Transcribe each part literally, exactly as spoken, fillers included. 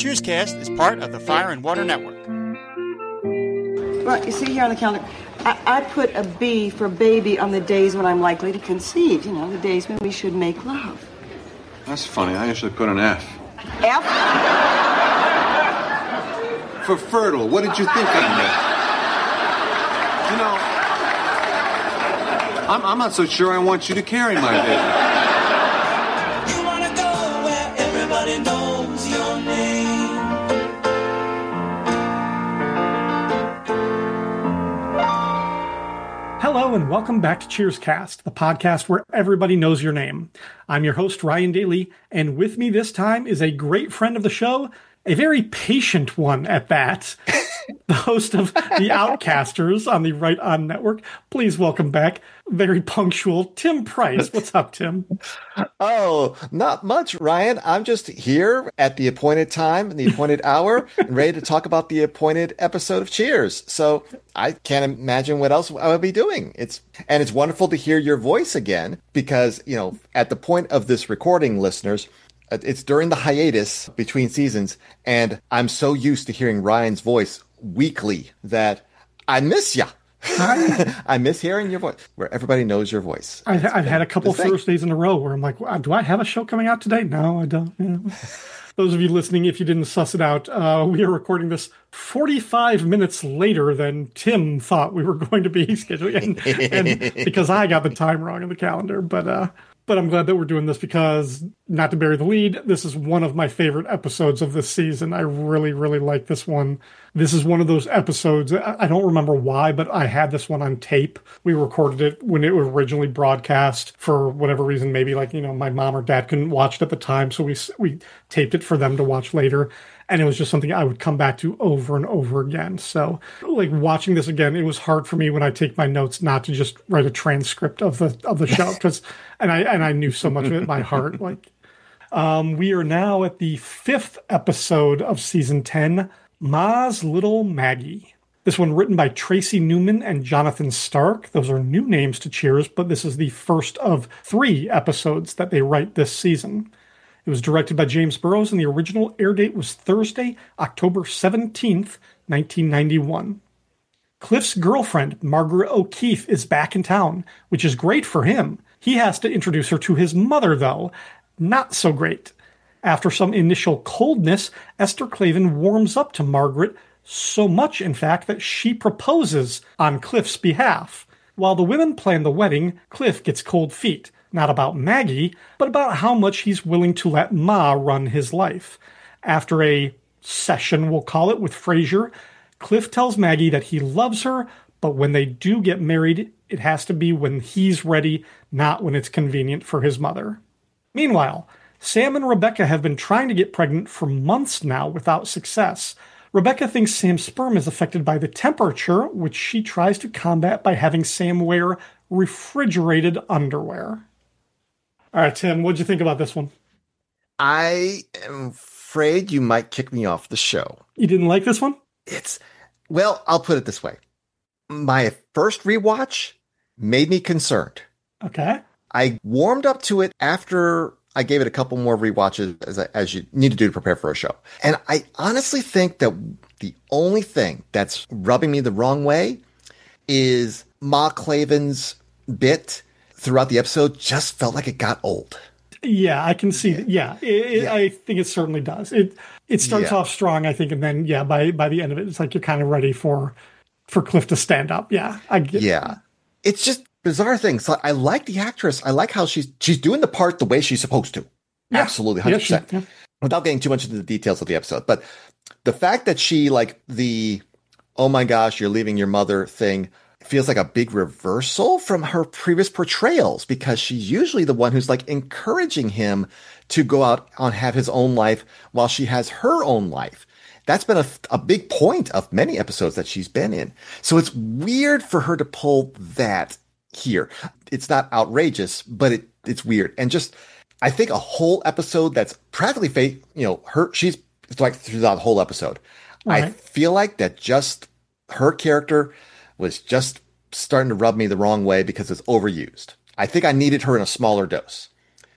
Cheerscast is part of the Fire and Water Network. Well, you see here on the calendar, I, I put a B for baby on the days when I'm likely to conceive. You know, the days when we should make love. That's funny. I usually put an F. F? For fertile. What did you think I meant? You know, I'm, I'm not so sure I want you to carry my baby. You wanna go where everybody knows your name. Hello and welcome back to Cheerscast, the podcast where everybody knows your name. I'm your host, Ryan Daly, and with me this time is a great friend of the show, a very patient one at that, the host of The Outcasters on the Right On Network. Please welcome back, very punctual, Tim Price. What's up, Tim? Oh, not much, Ryan. I'm just here at the appointed time and the appointed hour and ready to talk about the appointed episode of Cheers. So I can't imagine what else I would be doing. It's and it's wonderful to hear your voice again because, you know, at the point of this recording, listeners, it's during the hiatus between seasons, and I'm so used to hearing Ryan's voice weekly that I miss ya. I miss hearing your voice, where everybody knows your voice. I've, I've had a couple of Thursdays in a row where I'm like, do I have a show coming out today? No, I don't. You know. Those of you listening, if you didn't suss it out, uh, we are recording this forty-five minutes later than Tim thought we were going to be scheduling, and, and because I got the time wrong in the calendar. But uh, but I'm glad that we're doing this because, not to bury the lead, this is one of my favorite episodes of this season. I really, really like this one. This is one of those episodes, I don't remember why, but I had this one on tape. We recorded it when it was originally broadcast for whatever reason. Maybe like, you know, my mom or dad couldn't watch it at the time, so we we taped it for them to watch later. And it was just something I would come back to over and over again. So, like, watching this again, it was hard for me when I take my notes not to just write a transcript of the of the show, because and I and I knew so much of it by heart. Like, um, we are now at the fifth episode of season ten, Ma's Little Maggie. This one written by Tracy Newman and Jonathan Stark. Those are new names to Cheers, but this is the first of three episodes that they write this season. It was directed by James Burrows, and the original air date was Thursday, October seventeenth, nineteen ninety-one. Cliff's girlfriend, Margaret O'Keefe, is back in town, which is great for him. He has to introduce her to his mother, though. Not so great. After some initial coldness, Esther Klavan warms up to Margaret, so much, in fact, that she proposes on Cliff's behalf. While the women plan the wedding, Cliff gets cold feet. Not about Maggie, but about how much he's willing to let Ma run his life. After a session, we'll call it, with Frasier, Cliff tells Maggie that he loves her, but when they do get married, it has to be when he's ready, not when it's convenient for his mother. Meanwhile, Sam and Rebecca have been trying to get pregnant for months now without success. Rebecca thinks Sam's sperm is affected by the temperature, which she tries to combat by having Sam wear refrigerated underwear. All right, Tim, what'd you think about this one? I am afraid you might kick me off the show. You didn't like this one? It's, well, I'll put it this way. My first rewatch made me concerned. Okay. I warmed up to it after I gave it a couple more rewatches as, as you need to do to prepare for a show. And I honestly think that the only thing that's rubbing me the wrong way is Ma Klavan's bit throughout the episode just felt like it got old. Yeah, I can see that. Yeah, it, yeah. I think it certainly does. It it starts yeah. off strong, I think, and then, yeah, by by the end of it, it's like you're kind of ready for for Cliff to stand up. Yeah, I get Yeah. That. It's just bizarre things. So I like the actress. I like how she's she's doing the part the way she's supposed to. Yeah. Absolutely, one hundred percent. Yeah, she, yeah. Without getting too much into the details of the episode. But the fact that she, like, the, oh my gosh, you're leaving your mother thing, feels like a big reversal from her previous portrayals, because she's usually the one who's like encouraging him to go out and have his own life while she has her own life. That's been a, a big point of many episodes that she's been in. So it's weird for her to pull that here. It's not outrageous, but it it's weird. And just, I think a whole episode that's practically fake, you know, her, she's it's like throughout the whole episode. Right. I feel like that just her character was just starting to rub me the wrong way because it's overused. I think I needed her in a smaller dose.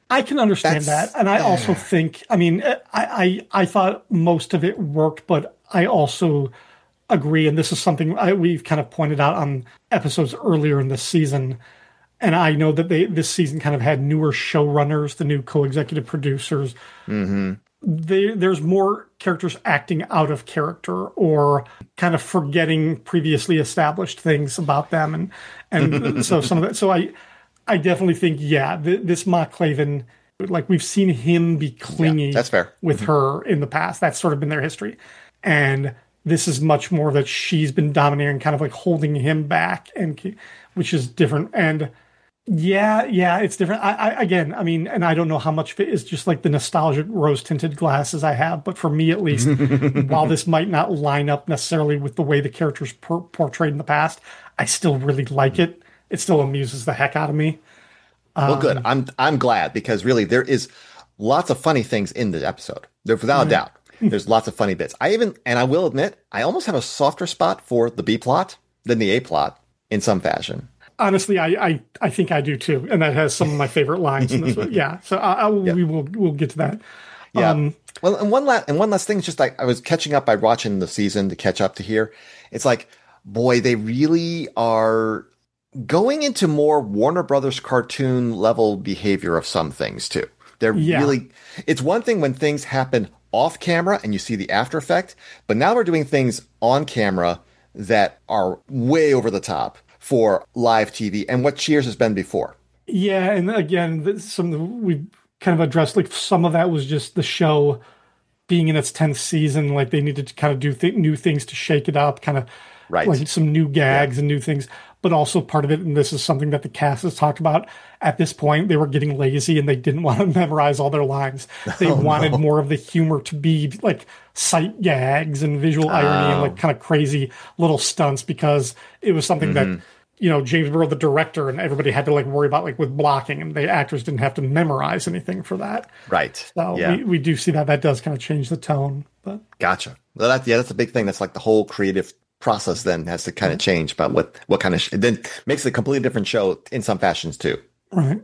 I can understand That's- that. And I also think, I mean, I, I, I thought most of it worked, but I also agree. And this is something I, we've kind of pointed out on episodes earlier in this season. And I know that they this season kind of had newer showrunners, the new co-executive producers. Mm-hmm. They, there's more characters acting out of character or kind of forgetting previously established things about them. And, and so some of that, so I, I definitely think, yeah, th- this Ma Klaven, like we've seen him be clingy Yeah, that's fair. with mm-hmm. her in the past. That's sort of been their history. And this is much more that she's been domineering, kind of like holding him back, and which is different. And yeah, yeah, it's different. I, I again, I mean, and I don't know how much of it is just like the nostalgic rose tinted glasses I have, but for me at least, while this might not line up necessarily with the way the characters per- portrayed in the past, I still really like it. It still amuses the heck out of me. Um, Well, good. I'm I'm glad, because really there is lots of funny things in the episode. There, without right. a doubt, there's lots of funny bits. I even, and I will admit, I almost have a softer spot for the B plot than the A plot in some fashion. Honestly, I, I, I think I do too, and that has some of my favorite lines in this one. Yeah, so I, I will, yeah. we will we'll get to that. Yeah. Um, well, and one last and one last thing is just like I was catching up by watching the season to catch up to here. It's like, boy, they really are going into more Warner Brothers cartoon level behavior of some things too. They're yeah. really, it's one thing when things happen off camera and you see the after effect, but now we're doing things on camera that are way over the top for live T V and what Cheers has been before. Yeah, and again, some we kind of addressed, like some of that was just the show being in its tenth season, like they needed to kind of do th- new things to shake it up, kind of right. like some new gags yeah. and new things. But also part of it, and this is something that the cast has talked about, at this point, they were getting lazy and they didn't want to memorize all their lines. They oh, wanted no. more of the humor to be like sight gags and visual irony oh. and like kind of crazy little stunts, because it was something mm-hmm. that, you know, James Burrow, the director, and everybody had to like worry about like with blocking, and the actors didn't have to memorize anything for that. Right. So yeah. we, we do see that that does kind of change the tone. But gotcha. Well, that, yeah, that's a big thing. That's like the whole creative process then has to kind of change about what, what kind of, sh- it then makes it a completely different show in some fashions too. Right.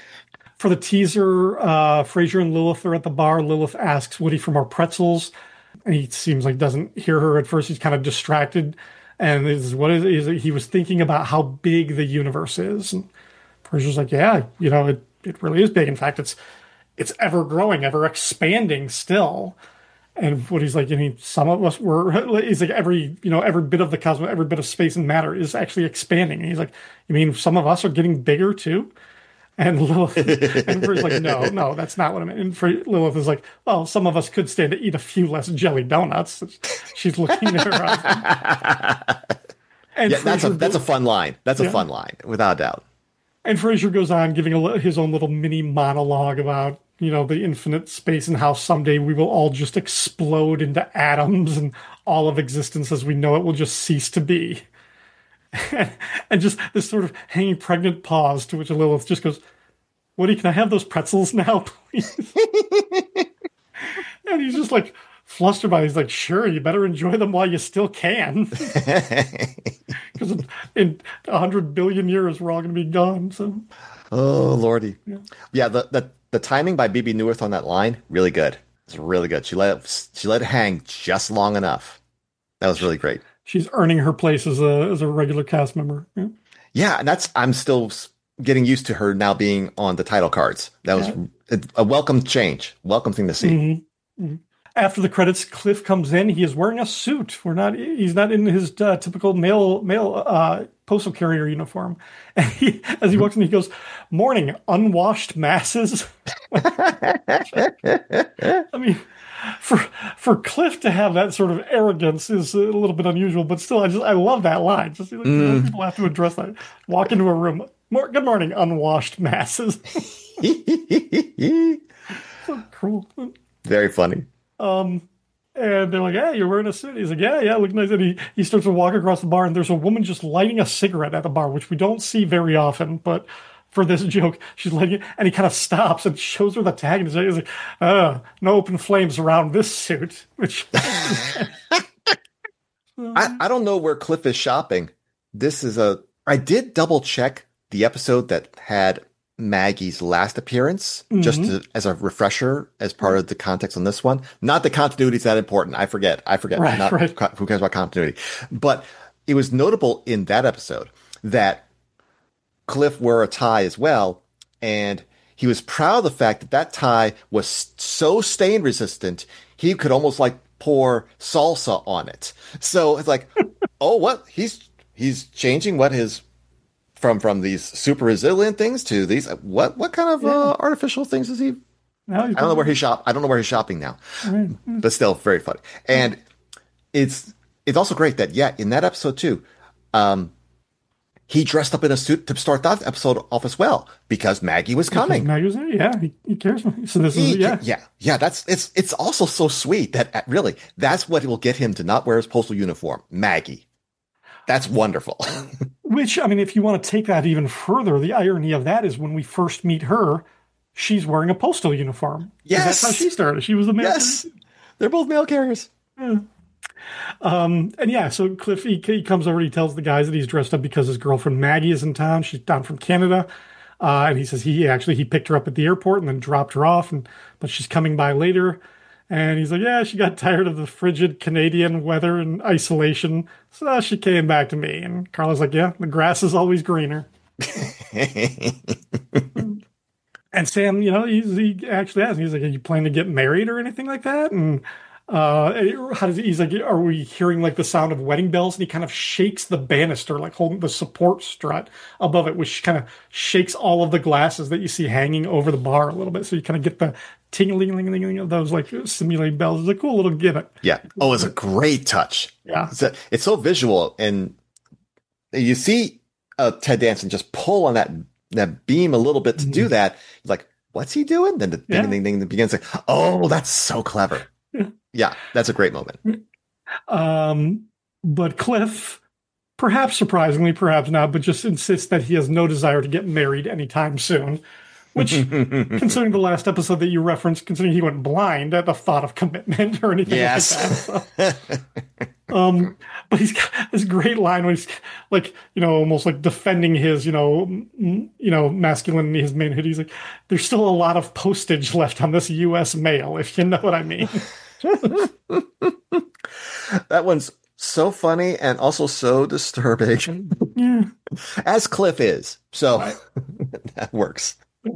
For the teaser, uh, Frasier and Lilith are at the bar. Lilith asks Woody for more pretzels, and he seems like doesn't hear her at first. He's kind of distracted. And is what is, is it? He was thinking about how big the universe is. And Frasier's like, yeah, you know, it, it really is big. In fact, it's it's ever growing, ever expanding still. And Woody's like, I mean, some of us were, he's like, every, you know, every bit of the cosmos, every bit of space and matter is actually expanding. And he's like, you mean some of us are getting bigger too? And Lilith, and Frasier's like, no, no, that's not what I meant. And Lilith is like, well, some of us could stand to eat a few less jelly donuts. She's looking at her eyes. And yeah, that's a, that's a fun line. That's a yeah. fun line, without a doubt. And Frasier goes on giving a, his own little mini monologue about, you know, the infinite space and how someday we will all just explode into atoms and all of existence as we know it will just cease to be. And just this sort of hanging pregnant pause, to which Lilith just goes, Woody, can I have those pretzels now, please? And he's just like flustered by it. He's like, sure, you better enjoy them while you still can. Because in a hundred billion years, we're all going to be gone. So, oh, Lordy. Yeah, yeah the, the, the timing by Bebe Neuwirth on that line, really good. It's really good. She let it, she let it hang just long enough. That was really great. She's earning her place as a as a regular cast member. Yeah, yeah, and that's I'm still getting used to her now being on the title cards. That was yeah. a, a welcome change, welcome thing to see. Mm-hmm. Mm-hmm. After the credits, Cliff comes in. He is wearing a suit. We're not. He's not in his uh, typical mail mail uh, postal carrier uniform. And he, as he walks in, he goes, "Morning, unwashed masses." I mean. For for Cliff to have that sort of arrogance is a little bit unusual, but still, I just I love that line. Just like, mm. people have to address that. Walk into a room. More, good morning, unwashed masses. So cruel. Very funny. Um, and they're like, "Hey, you're wearing a suit." He's like, "Yeah, yeah, look nice." And he he starts to walk across the bar, and there's a woman just lighting a cigarette at the bar, which we don't see very often, but. For this joke, she's lighting it, and he kind of stops and shows her the tag, and he's like, uh, no open flames around this suit. Which I, I don't know where Cliff is shopping. This is a. I did double check the episode that had Maggie's last appearance, Mm-hmm. just to, as a refresher, as part of the context on this one. Not that continuity is that important. I forget. I forget. Right, Not, right. Who cares about continuity? But it was notable in that episode that Cliff wore a tie as well, and he was proud of the fact that that tie was so stain resistant, he could almost like pour salsa on it. So it's like, oh, what? He's he's changing what his from from these super resilient things to these what what kind of Yeah. uh, artificial things is he? Now I don't know where he shop. I don't know where he's shopping now, but still very funny. And it's it's also great that yeah, in that episode too, um, he dressed up in a suit to start that episode off as well because Maggie was coming. Maggie was there. Yeah, he, he cares. So this is He- yeah. yeah, yeah. That's it's it's also so sweet that uh, really that's what will get him to not wear his postal uniform. Maggie, that's wonderful. Which, I mean, if you want to take that even further, the irony of that is when we first meet her, she's wearing a postal uniform. 'Cause Yes. That's how she started. She was a man. Yes, they're both mail carriers. Um, and yeah, so Cliff, he, he comes over and he tells the guys that he's dressed up because his girlfriend Maggie is in town. She's down from Canada. Uh, and he says he actually, he picked her up at the airport and then dropped her off, and but she's coming by later. And he's like, yeah, she got tired of the frigid Canadian weather and isolation, so she came back to me. And Carla's like, yeah, the grass is always greener. And Sam, you know, he's, he actually asks, he's like, are you planning to get married or anything like that? And uh, how does he, he's like, are we hearing like the sound of wedding bells? And he kind of shakes the banister, like holding the support strut above it, which kind of shakes all of the glasses that you see hanging over the bar a little bit. So you kind of get the ting-a-ling-ling-ling of those like simulated bells. It's a cool little gimmick. Yeah. Oh, it's a great touch. Yeah. It's, a, it's so visual, and you see uh, Ted Danson just pull on that that beam a little bit to do that. Like, what's he doing? Then the ding, Yeah. ding, ding, ding begins. Like, oh, that's so clever. Yeah. Yeah, that's a great moment. Um, but Cliff, perhaps surprisingly, perhaps not, but just insists that he has no desire to get married anytime soon. Which, considering the last episode that you referenced, considering he went blind at the thought of commitment or anything Yes. like that. So, um, but he's got this great line where he's like, you know, almost like defending his, you know, m- you know, masculinity, his manhood. He's like, there's still a lot of postage left on this U S mail, if you know what I mean. That one's so funny and also so disturbing, Yeah. as Cliff is. So that works.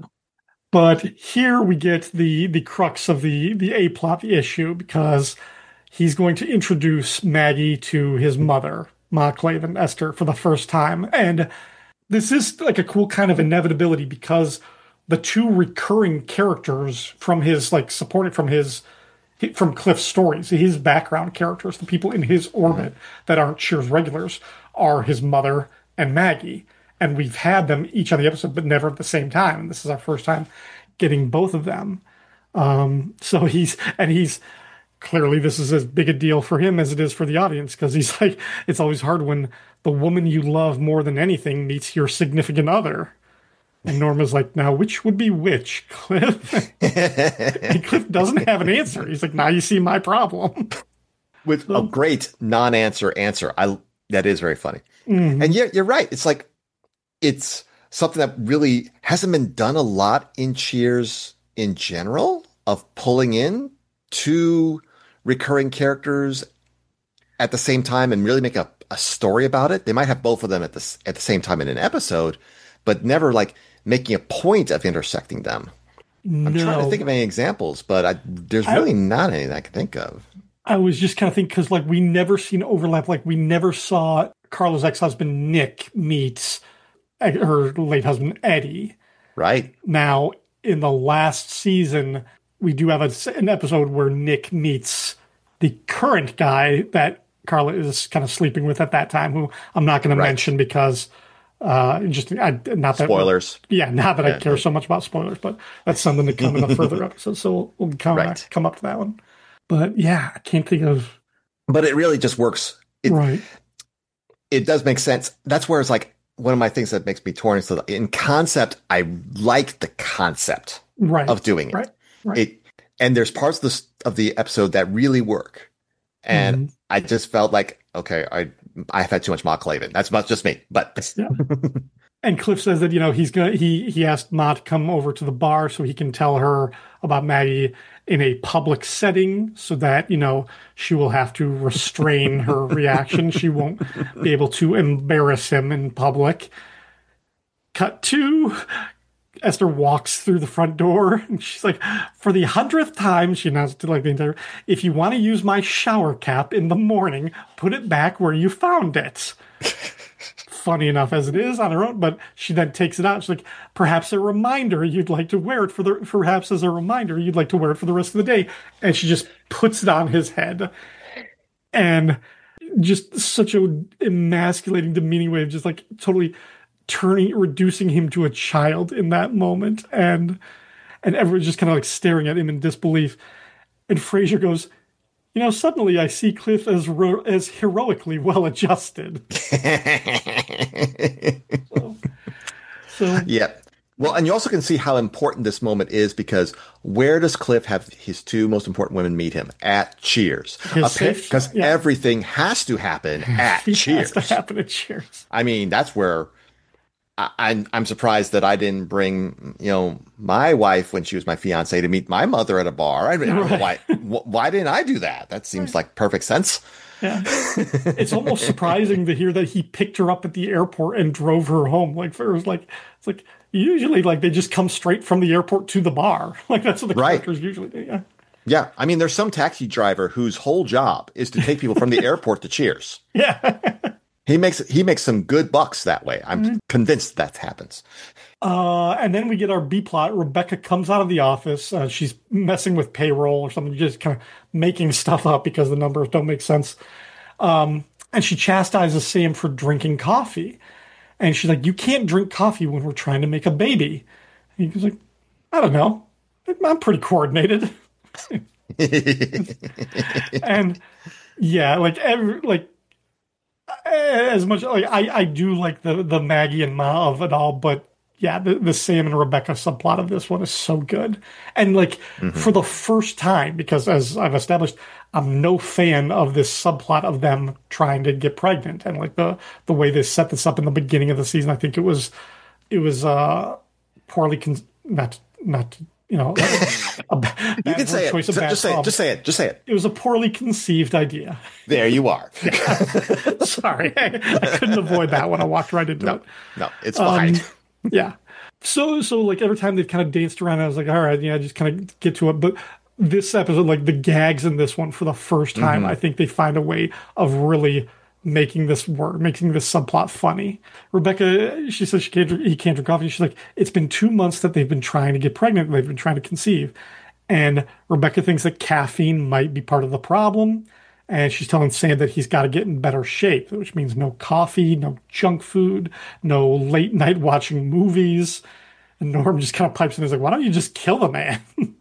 But here we get the the crux of the the A plot issue, because he's going to introduce Maggie to his mother, Ma Clavin, Esther, for the first time. And this is like a cool kind of inevitability, because the two recurring characters from his like supporting from his from Cliff's stories, his background characters, the people in his orbit that aren't Cheers regulars, are his mother and Maggie. And we've had them each on the episode, but never at the same time. And this is our first time getting both of them. Um, so he's, and he's, clearly this is as big a deal for him as it is for the audience, because he's like, it's always hard when the woman you love more than anything meets your significant other. And Norma's like, now which would be which, Cliff? And Cliff doesn't have an answer. He's like, now you see my problem. With a great non-answer answer. I that is very funny. And yeah, you're right. It's like, it's something that really hasn't been done a lot in Cheers in general, of pulling in two recurring characters at the same time and really make a, a story about it. They might have both of them at the, at the same time in an episode, but never like making a point of intersecting them. I'm no. trying to think of any examples, but I, there's really I, not anything I can think of. I was just kind of thinking, because like we never seen overlap. Like we never saw Carla's ex-husband Nick meets her late husband Eddie. Right. Now, in the last season, we do have a, an episode where Nick meets the current guy that Carla is kind of sleeping with at that time, who I'm not going right. to mention because uh, just I, not that spoilers. Yeah, not that yeah, I care yeah. so much about spoilers, but that's something to come in a further episode. So we'll, we'll come right. back, come up to that one. But yeah, I can't think of. But it really just works. It, right. It does make sense. That's where it's like one of my things that makes me torn. So in concept, I like the concept right. of doing it. Right. Right. It and there's parts of the of the episode that really work, and mm-hmm. I just felt like, okay, I I've had too much Ma Clavin. That's not just me, but yeah. And Cliff says that, you know, he's gonna he he asked Ma to come over to the bar so he can tell her about Maggie in a public setting so that, you know, she will have to restrain her reaction. She won't be able to embarrass him in public. Cut two. Esther walks through the front door and she's like, for the hundredth time, she announced to like the entire, if you want to use my shower cap in the morning, put it back where you found it. Funny enough as it is on her own, but she then takes it out. She's like, perhaps a reminder you'd like to wear it for the, perhaps as a reminder you'd like to wear it for the rest of the day. And she just puts it on his head. And just such a emasculating, demeaning way of just like totally turning, reducing him to a child in that moment. And, and everyone's just kind of like staring at him in disbelief. And Frasier goes, you know, suddenly I see Cliff as ro- as heroically well adjusted. so, so yeah. Well, and you also can see how important this moment is because where does Cliff have his two most important women meet him? At Cheers. Because yeah. everything has to happen at it Cheers. Has to happen at Cheers. I mean, that's where I, I'm, I'm surprised that I didn't bring, you know, my wife when she was my fiance to meet my mother at a bar. I mean, I don't know why, why didn't I do that? That seems like perfect sense. Yeah. It's almost surprising to hear that he picked her up at the airport and drove her home. Like, it was like, it's like, usually like they just come straight from the airport to the bar. Like that's what the right. characters usually do. Yeah. Yeah. I mean, there's some taxi driver whose whole job is to take people from the airport to Cheers. Yeah. He makes he makes some good bucks that way. I'm mm-hmm. convinced that happens. Uh, and then we get our B plot. Rebecca comes out of the office. Uh, she's messing with payroll or something, just kind of making stuff up because the numbers don't make sense. Um, and she chastises Sam for drinking coffee. And she's like, you can't drink coffee when we're trying to make a baby. And he's like, I don't know. I'm pretty coordinated. And yeah, like every, like, as much like I, I do like the, the Maggie and Ma of it all, but yeah, the, the Sam and Rebecca subplot of this one is so good. And like mm-hmm. for the first time, because as I've established, I'm no fan of this subplot of them trying to get pregnant. And like the, the way they set this up in the beginning of the season, I think it was, it was uh, poorly, con- not, not, you know, a bad you can say it. Just, just say it. Just say it. Just say it. It was a poorly conceived idea. There you are. Sorry. I, I couldn't avoid that one. I walked right into no, it. No, it's fine. Um, yeah. So, so like every time they've kind of danced around, I was like, all right, yeah, just kind of get to it. But this episode, like the gags in this one for the first time, mm-hmm. I think they find a way of really making this work, making this subplot funny. Rebecca, she says she can't drink, he can't drink coffee. She's like, it's been two months that they've been trying to get pregnant. They've been trying to conceive. And Rebecca thinks that caffeine might be part of the problem. And she's telling Sam that he's got to get in better shape, which means no coffee, no junk food, no late night watching movies. And Norm just kind of pipes in and is like, why don't you just kill the man?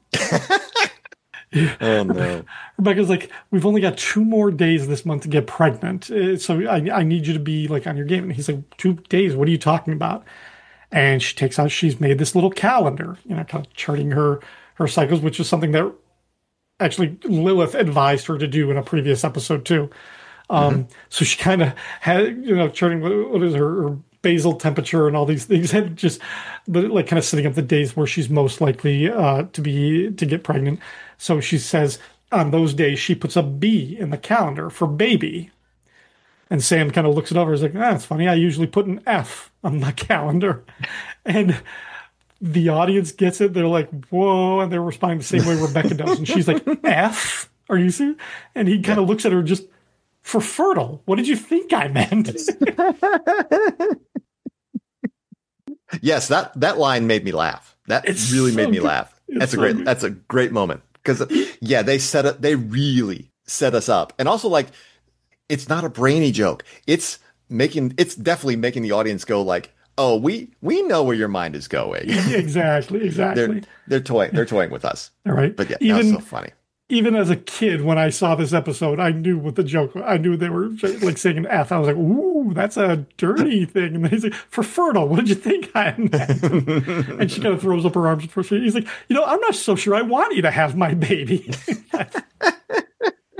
Oh, no. Rebecca's like, we've only got two more days this month to get pregnant. Uh, so I, I need you to be like on your game. And he's like, two days? What are you talking about? And she takes out, she's made this little calendar, you know, kind of charting her, her cycles, which is something that actually Lilith advised her to do in a previous episode too. Um, mm-hmm. So she kind of had, you know, charting what, what is her, her basal temperature and all these things, and just like kind of setting up the days where she's most likely uh, to be to get pregnant. So she says on those days she puts a B in the calendar for baby. And Sam kind of looks it over. He's like, ah, that's funny. I usually put an F on my calendar. And the audience gets it. They're like, whoa. And they're responding the same way Rebecca does. And she's like, F? Are you serious? And he kind of looks at her just, for fertile. What did you think I meant? Yes, that, that line made me laugh. That it's really so made me good. laugh. It's That's a so great, good. that's a great moment. Because yeah, they set up, they really set us up. And also like, it's not a brainy joke. It's making, it's definitely making the audience go like, oh, we, we know where your mind is going. Exactly. Exactly. They're, they're toying, they're toying with us. All right. But yeah, even, that was so funny. Even as a kid, when I saw this episode, I knew what the joke was. I knew they were like saying an F. I was like, ooh, that's a dirty thing. And he's like, for fertile, what did you think I meant? And she kind of throws up her arms. For he's like, you know, I'm not so sure I want you to have my baby.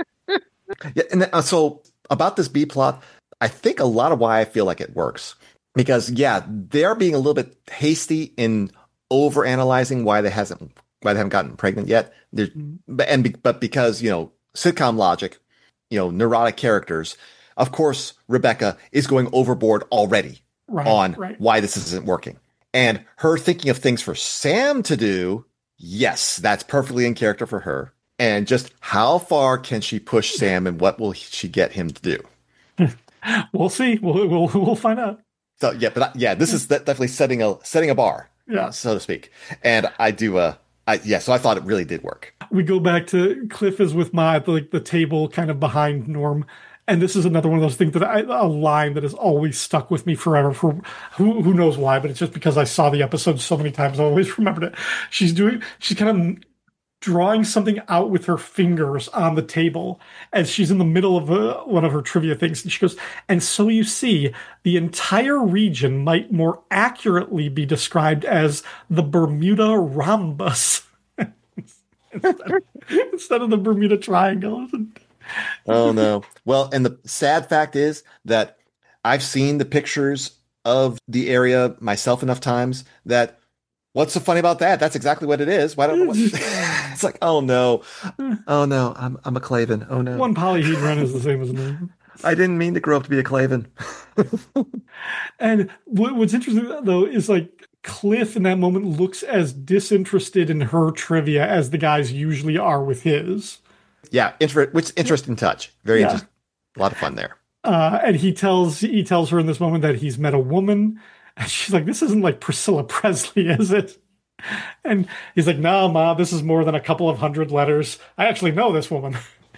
Yeah, and uh, so about this B plot, I think a lot of why I feel like it works Because, yeah, they're being a little bit hasty in over-analyzing why they hasn't why they haven't gotten pregnant yet. Mm-hmm. But and be, but because, you know, sitcom logic, you know, neurotic characters, of course, Rebecca is going overboard already right, on right. why this isn't working. And her thinking of things for Sam to do, yes, that's perfectly in character for her. And just how far can she push Sam and what will she get him to do? We'll see. We'll, we'll, we'll find out. So yeah, but yeah, this is definitely setting a setting a bar, yeah, so to speak. And I do, uh, I yeah, so I thought it really did work. We go back to Cliff is with Ma at the, like the table, kind of behind Norm, and this is another one of those things that I, a line that has always stuck with me forever. For who who knows why, but it's just because I saw the episode so many times, I always remembered it. She's doing, she's kind of drawing something out with her fingers on the table as she's in the middle of a, one of her trivia things. And she goes, and so you see, the entire region might more accurately be described as the Bermuda rhombus instead, of, instead of the Bermuda Triangle. Oh, no. Well, and the sad fact is that I've seen the pictures of the area myself enough times that what's so funny about that? That's exactly what it is. Why don't know what it's like? Oh no, oh no, I'm I'm a Clavin. Oh no, one polyhedron is the same as another. I didn't mean to grow up to be a Clavin. And what, what's interesting though is like Cliff in that moment looks as disinterested in her trivia as the guys usually are with his. Yeah, inter- which interesting touch. Very yeah. interesting. A lot of fun there. Uh, and he tells he tells her in this moment that he's met a woman. And she's like, this isn't like Priscilla Presley, is it? And he's like, no, Ma, this is more than a couple of hundred letters. I actually know this woman.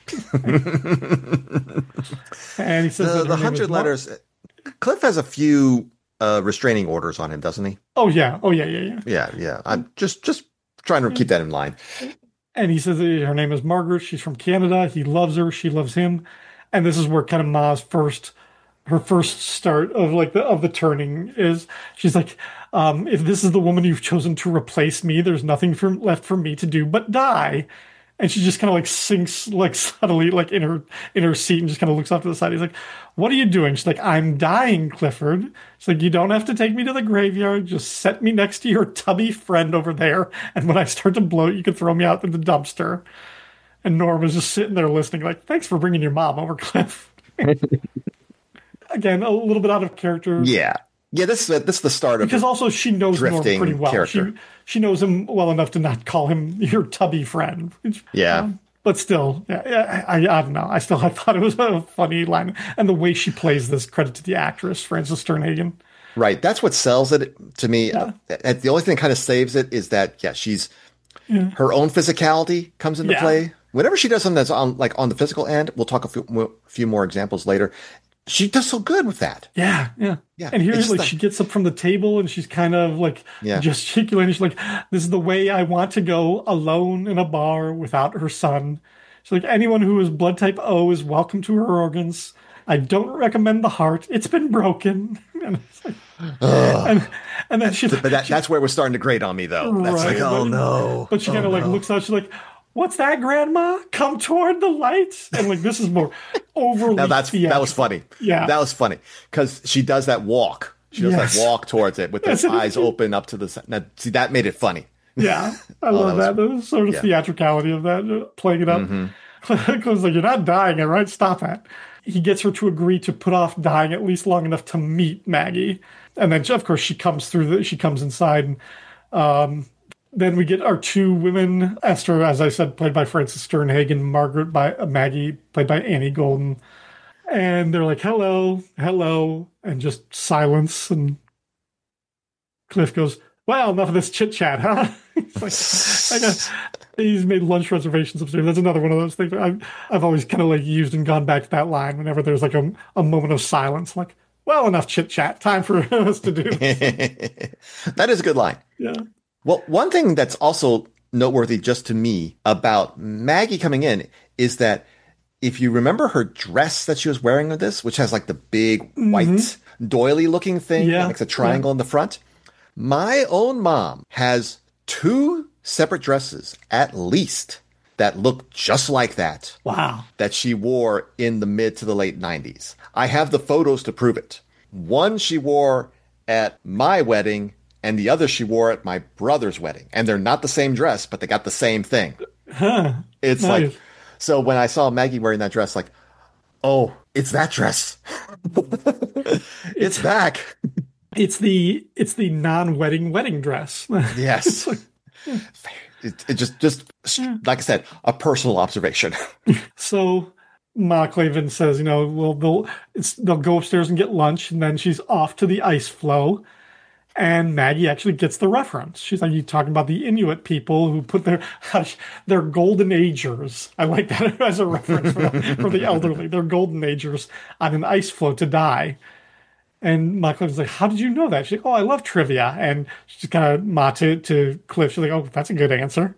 And he says the, the hundred letters. Cliff has a few uh, restraining orders on him, doesn't he? Oh yeah, oh yeah, yeah, yeah. Yeah, yeah. I'm just just trying to keep that in mind. And he says that her name is Margaret. She's from Canada. He loves her. She loves him. And this is where kind of Ma's first. Her first start of like the of the turning is she's like, um, if this is the woman you've chosen to replace me, there's nothing for, left for me to do but die. And she just kind of like sinks like subtly like in her in her seat and just kind of looks off to the side. He's like, what are you doing? She's like, I'm dying, Clifford. She's like, you don't have to take me to the graveyard. Just set me next to your tubby friend over there. And when I start to bloat, you can throw me out in the dumpster. And Norm was just sitting there listening like, thanks for bringing your mom over, Cliff. Again, a little bit out of character. Yeah. Yeah, this is, this is the start of because also she knows Norm pretty well. Character. She she knows him well enough to not call him your tubby friend. Which, yeah. Um, but still, yeah, I, I, I don't know. I still I thought it was a funny line. And the way she plays this, credit to the actress, Frances Sternhagen. Right. That's what sells it to me. Yeah. Uh, the only thing that kind of saves it is that, yeah, she's yeah. her own physicality comes into yeah. play. Whenever she does something that's on like on the physical end, we'll talk a few, a few more examples later. She does so good with that. Yeah, yeah. yeah. And here, like, like, she gets up from the table and she's kind of like yeah. gesticulating. She's like, this is the way I want to go, alone in a bar without her son. She's like, anyone who is blood type O is welcome to her organs. I don't recommend the heart. It's been broken. And, it's like, and, and then she... But that, she, that's where it was starting to grate on me, though. That's right, like, oh, but, no. But she oh, kind of, like, no. looks out. She's like... What's that, Grandma? Come toward the light. And like this is more overly. Now that's theatrical. That was funny. Yeah, that was funny because she does that walk. She does yes. that walk towards it with her eyes open up to the. Now, see, that made it funny. Yeah, I oh, love that. Was, that. The sort of yeah. theatricality of that, uh, playing it up. Mm-hmm. like, you're not dying, all right? Stop that. He gets her to agree to put off dying at least long enough to meet Maggie, and then of course she comes through. The, she comes inside and. Um, Then we get our two women, Esther, as I said, played by Frances Sternhagen, Margaret by uh, Maggie, played by Annie Golden. And they're like, hello, hello, and just silence. And Cliff goes, well, enough of this chit-chat, huh? He's, like, I got, he's made lunch reservations upstairs. That's another one of those things I've, I've always kind of like used and gone back to that line whenever there's like a, a moment of silence. Like, well, enough chit-chat. Time for us to do this. That is a good line. Yeah. Well, one thing that's also noteworthy just to me about Maggie coming in is that if you remember her dress that she was wearing with this, which has like the big white mm-hmm. doily looking thing yeah. that makes a triangle yeah. in the front. My own mom has two separate dresses at least that look just like that. Wow. That she wore in the mid to the late nineties. I have the photos to prove it. One she wore at my wedding and the other she wore at my brother's wedding. And they're not the same dress, but they got the same thing. Huh. It's Nice. like, so when I saw Maggie wearing that dress, like, oh, it's that dress. It's back. It's the it's the non-wedding wedding dress. Yes. It, it just, just like I said, a personal observation. So Ma Clavin says, you know, well, they'll it's, they'll go upstairs and get lunch, and then she's off to the ice floe. And Maggie actually gets the reference. She's like, you talking about the Inuit people who put their their golden agers. I like that as a reference for the, for the elderly. Their golden agers on an ice floe to die. And Ma Cliff's like, how did you know that? She's like, oh, I love trivia. And she's kind of Ma to, to Cliff. She's like, oh, that's a good answer.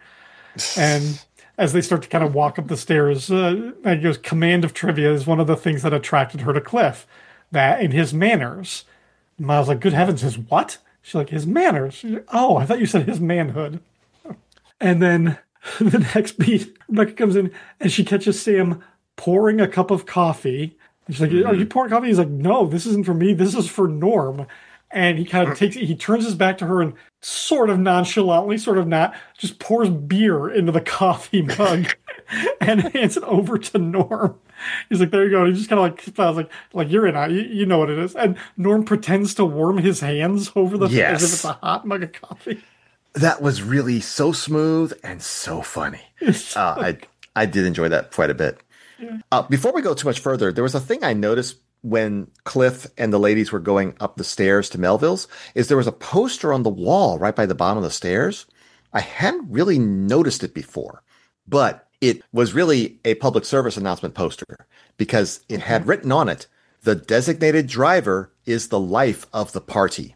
And as they start to kind of walk up the stairs, uh, Maggie goes, command of trivia is one of the things that attracted her to Cliff. That and his manners. And Ma's like, good heavens, his what? She's like, his manners. She's like, oh, I thought you said his manhood. And then the next beat, Rebecca comes in and she catches Sam pouring a cup of coffee. And she's like, are you pouring coffee? He's like, no, this isn't for me. This is for Norm. And he kind of takes it, he turns his back to her and sort of nonchalantly, sort of not, just pours beer into the coffee mug and hands it over to Norm. He's like, there you go. And he just kind of like smiles, like, like you're in it. You, you know what it is. And Norm pretends to warm his hands over the Yes. as if it's a hot mug of coffee. That was really so smooth and so funny. So uh, I I did enjoy that quite a bit. Yeah. Uh, before we go too much further, there was a thing I noticed when Cliff and the ladies were going up the stairs to Melville's, is there was a poster on the wall right by the bottom of the stairs. I hadn't really noticed it before, but it was really a public service announcement poster because it had written on it, the designated driver is the life of the party.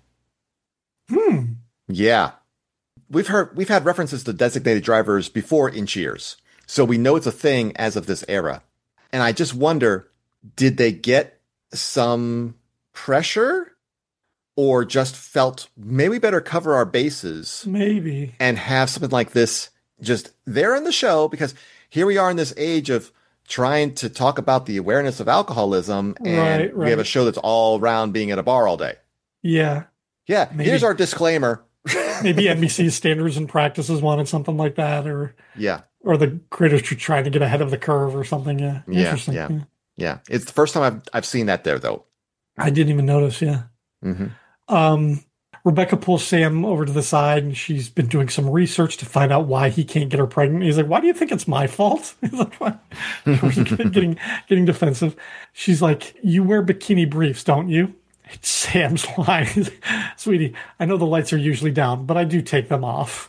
Hmm. Yeah. We've heard, we've had references to designated drivers before in Cheers. So we know it's a thing as of this era. And I just wonder, did they get some pressure or just felt maybe we better cover our bases Maybe. and have something like this just there in the show? Because here we are in this age of trying to talk about the awareness of alcoholism, and Right, we have a right. show that's all around being at a bar all day. Yeah. Yeah, Maybe. here's our disclaimer. Maybe N B C's standards and practices wanted something like that, or Yeah, or the creators were trying to get ahead of the curve or something. Yeah. Yeah, Interesting. yeah. yeah. It's the first time I've I've seen that there, though. I didn't even notice. Yeah. hmm Um, Rebecca pulls Sam over to the side, and she's been doing some research to find out why he can't get her pregnant. He's like, "Why do you think it's my fault?" He's like, "What?" getting getting defensive. She's like, "You wear bikini briefs, don't you?" It's Sam's line. He's like, "Sweetie, I know the lights are usually down, but I do take them off."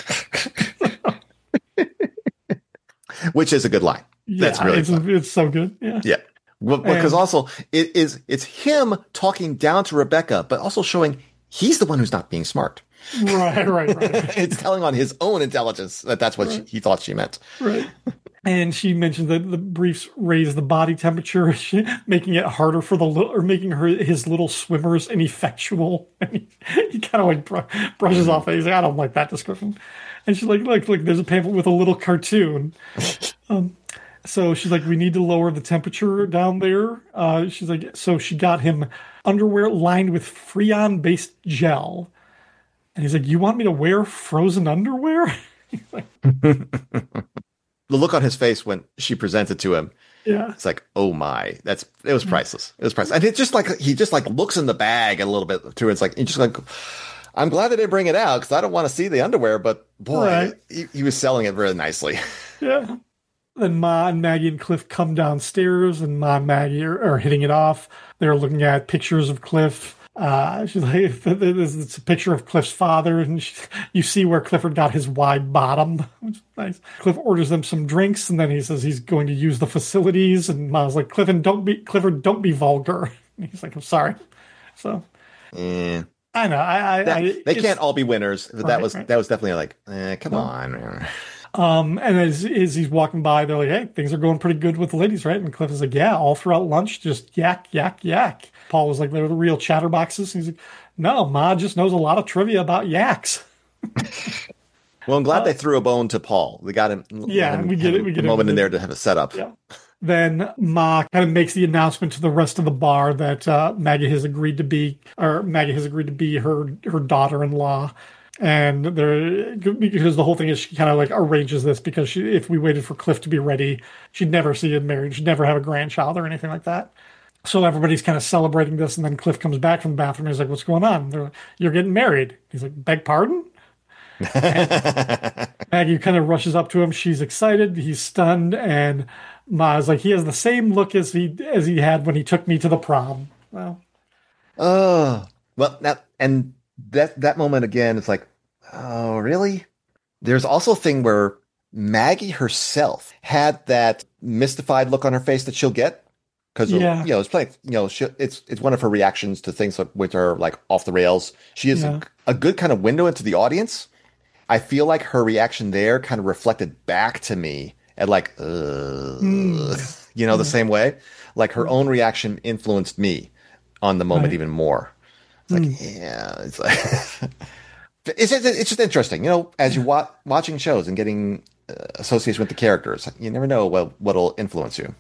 Which is a good line. That's Yeah, really it's, fun. it's so good. Yeah. Yeah. Well, because And- also it is it's him talking down to Rebecca, but also showing he's the one who's not being smart. Right, right, right. It's telling on his own intelligence that that's what she, he thought she meant. Right. And she mentioned that the briefs raise the body temperature, making it harder for the little, or making her his little swimmers ineffectual. And he, he kind of like br- brushes off it. He's like, I don't like that description. And she's like, look, look, there's a pamphlet with a little cartoon. Um, so she's like, we need to lower the temperature down there. Uh, she's like, so she got him underwear lined with Freon-based gel. And he's like, you want me to wear frozen underwear? The look on his face when she presented to him, Yeah. it's like, oh my, that's it was priceless. It was priceless. And it's just like he just like looks in the bag a little bit too. It's like he just like, I'm glad they didn't bring it out because I don't want to see the underwear. But boy, Right. he, he was selling it really nicely. Yeah. Then Ma and Maggie and Cliff come downstairs, and Ma and Maggie are, are hitting it off. They're looking at pictures of Cliff. Uh, she's like, it's a picture of Cliff's father, and she, you see where Clifford got his wide bottom, which is nice. Cliff orders them some drinks, and then he says he's going to use the facilities. And Ma's like, Clifford, don't be Clifford, don't be vulgar. And he's like, I'm sorry. So Eh. I know, I, I, That- I they it's- can't all be winners. But that Right, was right. that was definitely like, eh, come on. Um, and as, as he's walking by, they're like, hey, things are going pretty good with the ladies, right? And Cliff is like, yeah, all throughout lunch, just yak, yak, yak. Paul was like, they're the real chatterboxes. He's like, no, Ma just knows a lot of trivia about yaks. Well, I'm glad they threw a bone to Paul. We got him. Uh, yeah, let him we get have it, we get a it. moment in there to have a setup. Yeah. then Ma kind of makes the announcement to the rest of the bar that uh, Maggie has agreed to be, or Maggie has agreed to be her her daughter-in-law. And there, because the whole thing is she kind of like arranges this because she, if we waited for Cliff to be ready, she'd never see him married. She'd never have a grandchild or anything like that. So everybody's kind of celebrating this. And then Cliff comes back from the bathroom. And he's like, what's going on? They're like, you're getting married. He's like, beg pardon? Maggie kind of rushes up to him. She's excited. He's stunned. And Ma's like, he has the same look as he, as he had when he took me to the prom. Well, oh, well, that, and that, that moment again, it's like, oh, really? There's also a thing where Maggie herself had that mystified look on her face that she'll get. Because, yeah. you know, it's like, you know, she, it's it's one of her reactions to things which are like off the rails. She is yeah. a, a good kind of window into the audience. I feel like her reaction there kind of reflected back to me at like, uh, mm. you know, the mm. same way. Like her own reaction influenced me on the moment right. even more. It's like, mm. yeah, it's like, it's, it's, it's just interesting, you know, as you watch watching shows and getting uh, association with the characters, you never know what, what'll influence you.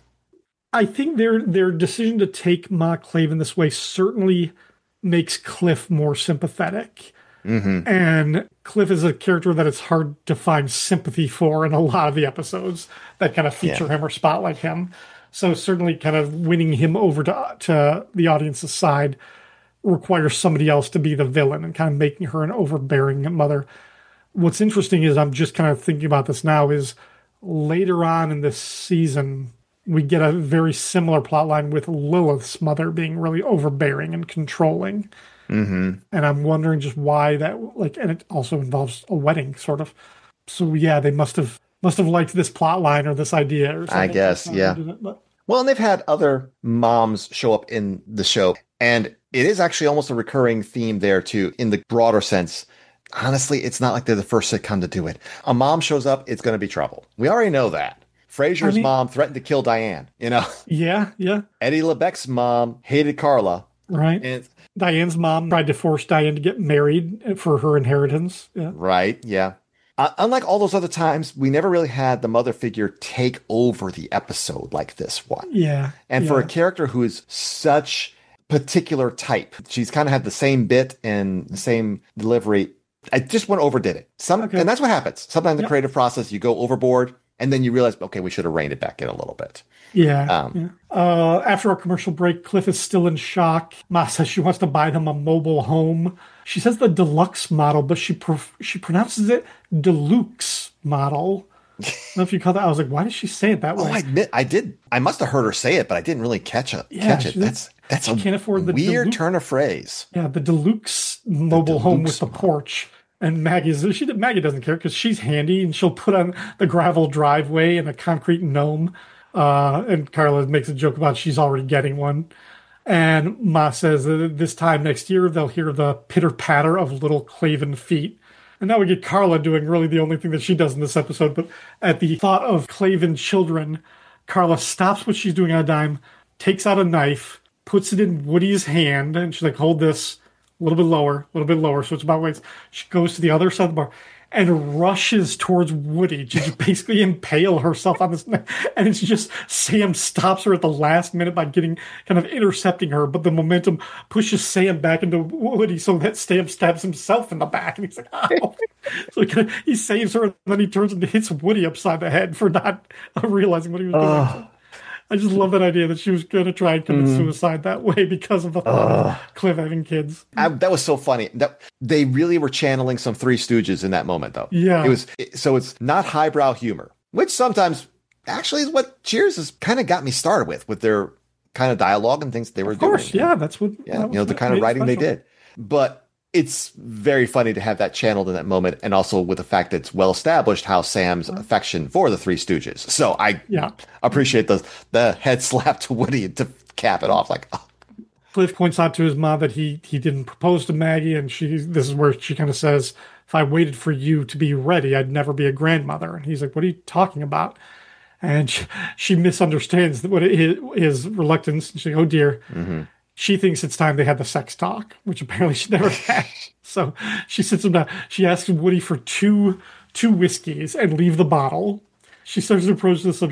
I think their their decision to take Ma Klavan this way certainly makes Cliff more sympathetic. Mm-hmm. And Cliff is a character that it's hard to find sympathy for in a lot of the episodes that kind of feature yeah. him or spotlight him. So certainly kind of winning him over to, to the audience's side requires somebody else to be the villain and kind of making her an overbearing mother. What's interesting is I'm just kind of thinking about this now is later on in this season, we get a very similar plotline with Lilith's mother being really overbearing and controlling. Mm-hmm. And I'm wondering just why that, like, and it also involves a wedding, sort of. So yeah, they must have must have liked this plotline or this idea or something. I guess, yeah. It, but... Well, and they've had other moms show up in the show, and it is actually almost a recurring theme there too, in the broader sense. Honestly, it's not like they're the first sitcom to do it. A mom shows up, it's going to be trouble. We already know that. Frasier's I mean, mom threatened to kill Diane, you know? Yeah, yeah. Eddie LeBec's mom hated Carla. Right. And Diane's mom tried to force Diane to get married for her inheritance. Yeah. Right, yeah. Uh, unlike all those other times, we never really had the mother figure take over the episode like this one. Yeah. And yeah. for a character who is such particular type, she's kind of had the same bit and the same delivery. I just went overdid it. Some, okay. And that's what happens. Sometimes in the yep. creative process, you go overboard. And then you realize, okay, we should have reined it back in a little bit. Yeah. Um, yeah. Uh, after our commercial break, Cliff is still in shock. Ma says she wants to buy them a mobile home. She says the deluxe model, but she pro- she pronounces it deluxe model. I don't know if you call that. I was like, why did she say it that way? Oh, I admit, I did. I must have heard her say it, but I didn't really catch it. Yeah, catch it. That's that's a can't afford the weird deluxe, turn of phrase. Yeah, the deluxe mobile the home deluxe with the porch. And Maggie's she Maggie doesn't care because she's handy and she'll put on the gravel driveway and a concrete gnome. Uh, and Carla makes a joke about she's already getting one. And Ma says that this time next year they'll hear the pitter patter of little Klavan feet. And now we get Carla doing really the only thing that she does in this episode. But at the thought of Klavan children, Carla stops what she's doing on a dime, takes out a knife, puts it in Woody's hand, and she's like, "Hold this." A little bit lower, a little bit lower, so it's about ways. She goes to the other side of the bar and rushes towards Woody to basically impale herself on this. And it's just Sam stops her at the last minute by getting kind of intercepting her, but the momentum pushes Sam back into Woody so that Sam stabs himself in the back, and he's like, "Ow!" So he, kind of, he saves her, and then he turns and hits Woody upside the head for not realizing what he was doing. Uh. I just love that idea that she was going to try and commit mm. suicide that way because of the thought uh, of Cliff having kids. I, that was so funny. That they really were channeling some Three Stooges in that moment, though. Yeah, it was so it's not highbrow humor, which sometimes actually is what Cheers has kind of got me started with, with their kind of dialogue and things they were of course, doing. Yeah, that's what. Yeah, that you know the kind of writing they did, but. It's very funny to have that channeled in that moment, and also with the fact that it's well established how Sam's affection for the Three Stooges. So I yeah. appreciate the the head slap to Woody to cap it off. Like, oh. Cliff points out to his mom that he he didn't propose to Maggie, and she this is where she kind of says, "If I waited for you to be ready, I'd never be a grandmother." And he's like, "What are you talking about?" And she, she misunderstands what his, his reluctance. And she's like, "Oh dear." Mm-hmm. She thinks it's time they had the sex talk, which apparently she never had. So she sits him down. She asks Woody for two two whiskeys and leave the bottle. She starts to approach the subject.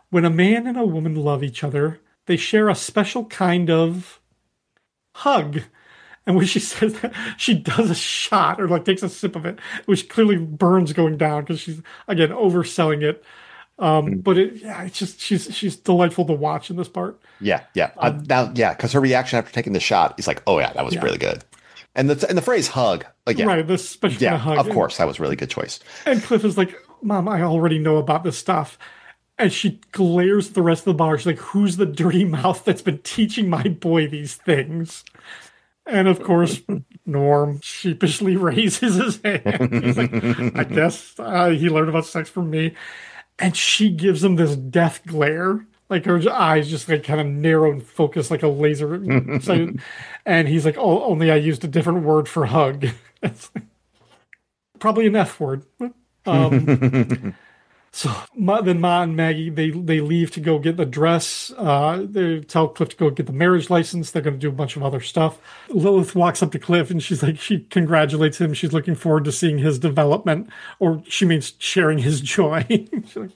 when a man and a woman love each other, they share a special kind of hug. And when she says that, she does a shot or like takes a sip of it, which clearly burns going down because she's, again, overselling it. Um, but it, yeah, it's just, she's, she's delightful to watch in this part. Yeah. Yeah. Um, uh, now, yeah. Cause her reaction after taking the shot is like, oh yeah, that was Yeah. really good. And the, and the phrase hug, like, yeah, Right, this special yeah, kind of hug. of course. That was a really good choice. And Cliff is like, Mom, I already know about this stuff. And she glares at the rest of the bar. She's like, who's the dirty mouth that's been teaching my boy these things? And of course, Norm sheepishly raises his hand. He's like, I guess uh, he learned about sex from me. And she gives him this death glare. Like her eyes just like kind of narrow and focused like a laser. So, and he's like, oh, only I used a different word for hug. It's like, probably an F word. Um, so Ma, then Ma and Maggie, they they leave to go get the dress. Uh, they tell Cliff to go get the marriage license. They're going to do a bunch of other stuff. Lilith walks up to Cliff and she's like, she congratulates him. She's looking forward to seeing his development, or she means sharing his joy. like,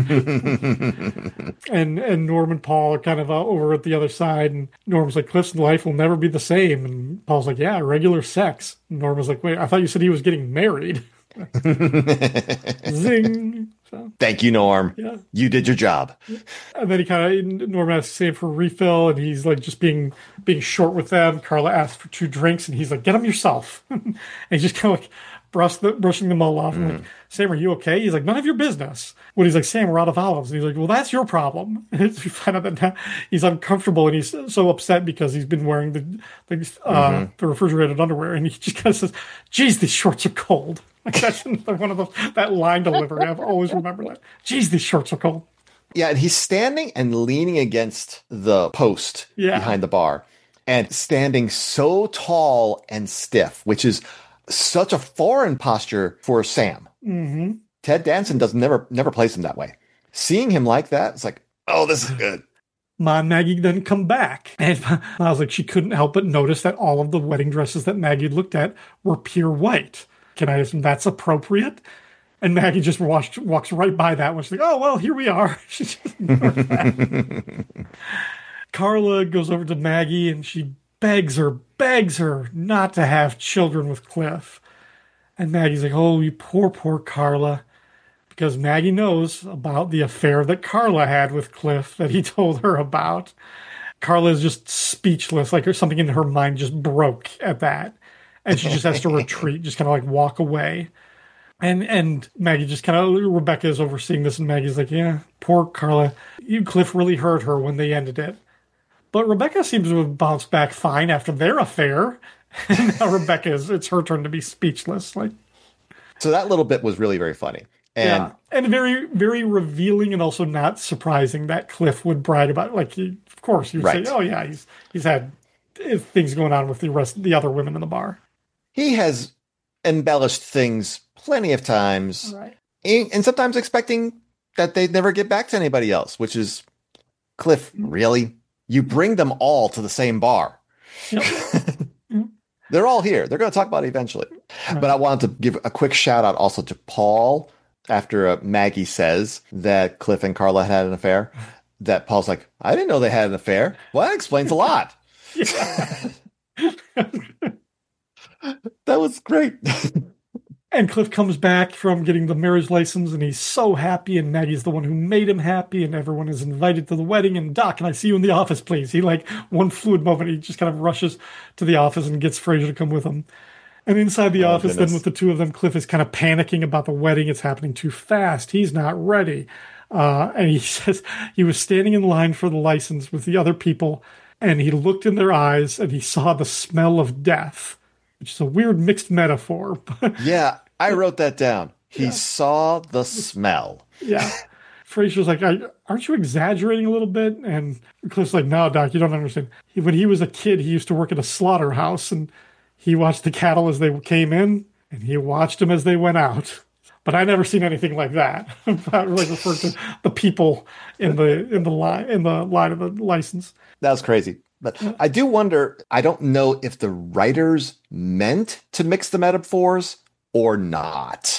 and and Norm and Paul are kind of uh, over at the other side. And Norm's like, Cliff's life will never be the same. And Paul's like, yeah, regular sex. And Norm was like, wait, I thought you said he was getting married. Zing. So, Thank you, Norm. Yeah. You did your job. and then he kind of Norm asks Sam for a refill, and he's like just being being short with them. Carla asks for two drinks, and he's like, "Get them yourself." and he's just kind of like brush the, brushing them all off. I'm like, Sam, are you okay? He's like, none of your business. When he's like, Sam, we're out of olives, and he's like, well, that's your problem. And we find out that now he's uncomfortable, and he's so upset because he's been wearing the the, uh, mm-hmm. the refrigerated underwear, and he just kind of says, "Geez, these shorts are cold." Like that's one of those that line delivery. I've always remembered that. Geez, these shorts are cold. Yeah, and he's standing and leaning against the post yeah. behind the bar, and standing so tall and stiff, which is such a foreign posture for Sam. Mm-hmm. Ted Danson does never never plays him that way. Seeing him like that, it's like, oh, this is good. Ma and Maggie then come back, and I was like, she couldn't help but notice that all of the wedding dresses that Maggie looked at were pure white. Can I assume that's appropriate? And Maggie just walks, walks right by that one. She's like, oh, well, here we are. She just ignored that. Carla goes over to Maggie and she begs her, begs her not to have children with Cliff. And Maggie's like, oh, you poor, poor Carla. Because Maggie knows about the affair that Carla had with Cliff that he told her about. Carla is just speechless, like something in her mind just broke at that. And she just has to retreat, just kind of like walk away. And and Maggie just kind of, Rebecca is overseeing this, and Maggie's like, yeah, poor Carla. You, Cliff really hurt her when they ended it. But Rebecca seems to have bounced back fine after their affair. And now Rebecca is, it's her turn to be speechless. Like, so that little bit was really, very funny. And yeah, and very, very revealing and also not surprising that Cliff would brag about it. Like, he, of course, you'd right. say, oh, yeah, he's he's had things going on with the rest, the other women in the bar. He has embellished things plenty of times, right. and sometimes expecting that they'd never get back to anybody else, which is, Cliff, really? You bring them all to the same bar. Yep. They're all here. They're going to talk about it eventually. Right. But I wanted to give a quick shout out also to Paul after uh, Maggie says that Cliff and Carla had an affair. That Paul's like, I didn't know they had an affair. Well, that explains a lot. That was great. And Cliff comes back from getting the marriage license, and he's so happy, and Maggie's the one who made him happy, and everyone is invited to the wedding. And Doc, can I see you in the office, please? He, like, one fluid moment, he just kind of rushes to the office and gets Frasier to come with him. And inside the oh, office, goodness. Then with the two of them, Cliff is kind of panicking about the wedding. It's happening too fast. He's not ready. Uh, and he says he was standing in line for the license with the other people, and he looked in their eyes, and he saw the smell of death. Which is a weird mixed metaphor. Yeah, I wrote that down. He yeah. saw the smell. Yeah. Frasier's like, aren't you exaggerating a little bit? And Cliff's like, no, Doc, you don't understand. He, when he was a kid, he used to work at a slaughterhouse, and he watched the cattle as they came in, and he watched them as they went out. But I never seen anything like that. I like referred to the people in the in the line in the line of the license. That was crazy. But I do wonder, I don't know if the writers meant to mix the metaphors or not.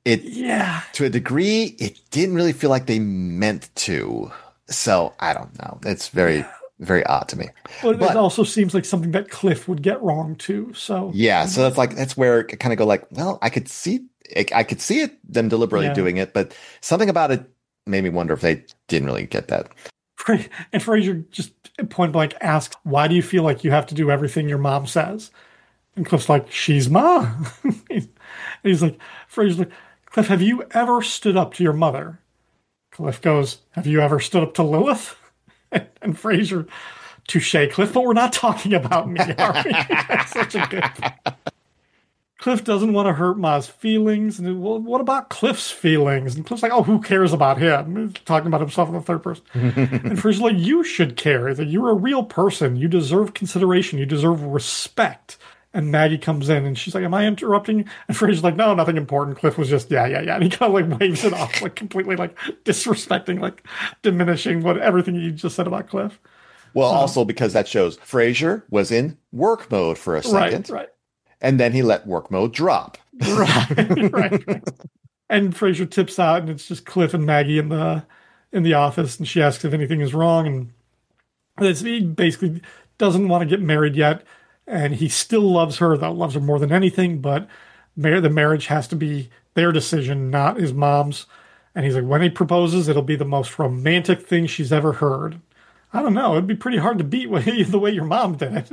It yeah, to a degree, it didn't really feel like they meant to. So I don't know. It's very, yeah. very odd to me. But, but it also seems like something that Cliff would get wrong too. So yeah, so that's like that's where it kind of go like, well, I could see, I could see it them deliberately yeah. doing it, but something about it made me wonder if they didn't really get that. And Frasier just point blank asks, "Why do you feel like you have to do everything your mom says?" And Cliff's like, "She's Ma." And he's like, Frasier's like, "Cliff, have you ever stood up to your mother?" Cliff goes, "Have you ever stood up to Lilith?" And, and Frasier, "Touche, Cliff, but we're not talking about me, are we?" That's such a good. Cliff doesn't want to hurt Ma's feelings. And well, what about Cliff's feelings? And Cliff's like, "Oh, who cares about him?" He's talking about himself in the third person. And Frasier's like, "You should care. That you're a real person. You deserve consideration. You deserve respect." And Maggie comes in and she's like, "Am I interrupting?" And Frasier's like, "No, nothing important. Cliff was just, yeah, yeah, yeah." And he kind of like waves it off, like completely like disrespecting, like diminishing what everything you just said about Cliff. Well, um, also because that shows Frasier was in work mode for a second. Right, right. And then he let work mode drop. Right, right, right. And Frasier tips out and it's just Cliff and Maggie in the in the office. And she asks if anything is wrong. And it's, he basically doesn't want to get married yet. And he still loves her, though, loves her more than anything, but the marriage has to be their decision, not his mom's. And he's like, when he proposes, it'll be the most romantic thing she's ever heard. I don't know. It'd be pretty hard to beat the way your mom did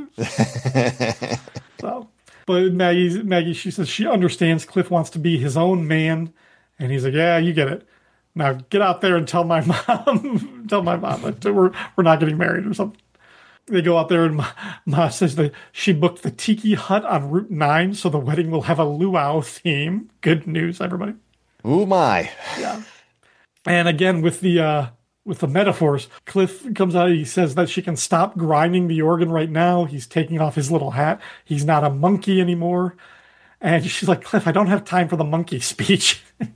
it. So, but Maggie, Maggie, she says she understands Cliff wants to be his own man. And he's like, "Yeah, you get it. Now get out there and tell my mom, tell my mom that we're, we're not getting married or something." They go out there and Ma, Ma says that she booked the Tiki Hut on Route nine, so the wedding will have a luau theme. Good news, everybody. Ooh, my. Yeah. And again, with the uh, with the metaphors, Cliff comes out, he says that she can stop grinding the organ right now. He's taking off his little hat. He's not a monkey anymore. And she's like, "Cliff, I don't have time for the monkey speech."